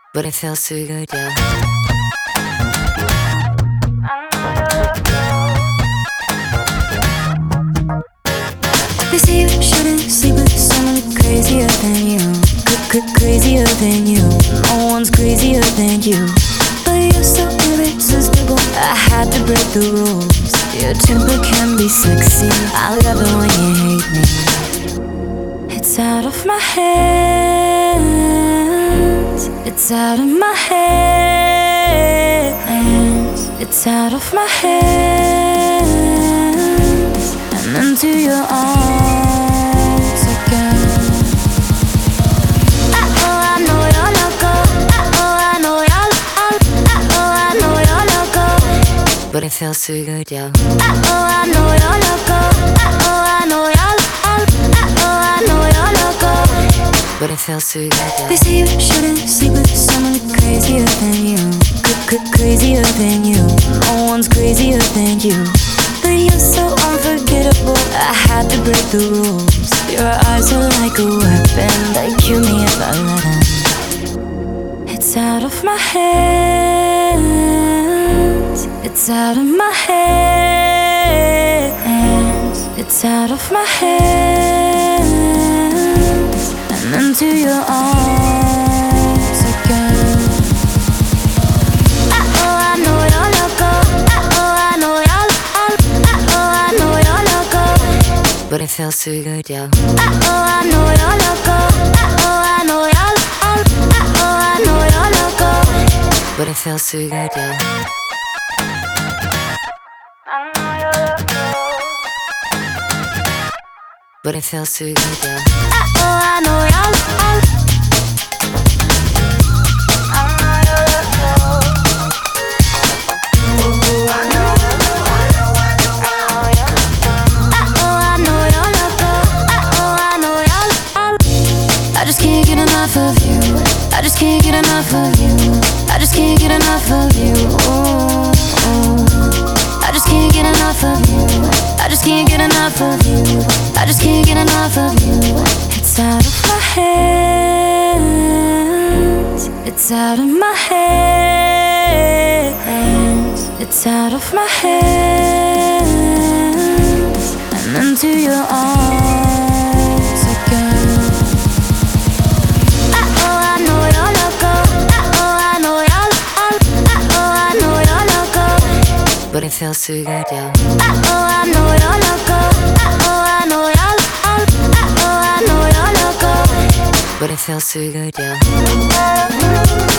but it feels too good, yeah. They say you shouldn't sleep with someone crazier than you, crazier than you. No one's crazier than you, but you're so irresistible. I had to break the rules. Your temper can be sexy. I love it when you hate me. It's out of my hands. It's out of my hands. It's out of my hands and into your arms again. Oh, I know you're loco. Oh, I know you're oh, I know you're loco, but it feels too good, yeah. Oh, I know you're loco. Oh, I know you're oh, I know you're loco, but it feels too good, yeah. They say you shouldn't sleep with someone crazier than you, crazier than you. No one's crazier than you, but you're so unforgettable. I had to break the rules. Your eyes are like a weapon. They kill me if I let them. It's out of my hands. It's out of my hands. It's out of my hands and into your arms again. Oh, I know you're loco. Oh, I know you're oh, I know you're loco, but it feels too good, yeah. Oh, I know you're loco. Oh, I know you're oh, I know you're loco, but it feels too good, yeah. But it feels too good, yeah. Oh, I know you're I just can't get enough of you. I just can't get enough of you. I just can't get enough of you. Ooh, ooh. I just can't get enough of you. I just can't get enough of you. I just can't get enough of you. It's out of my hands. It's out of my hands. It's out of my hands and into your arms again. But it feels too good, yeah. Oh, I know you're loco. Oh, I know you're oh, I know you're loco, but it feels too good, yeah.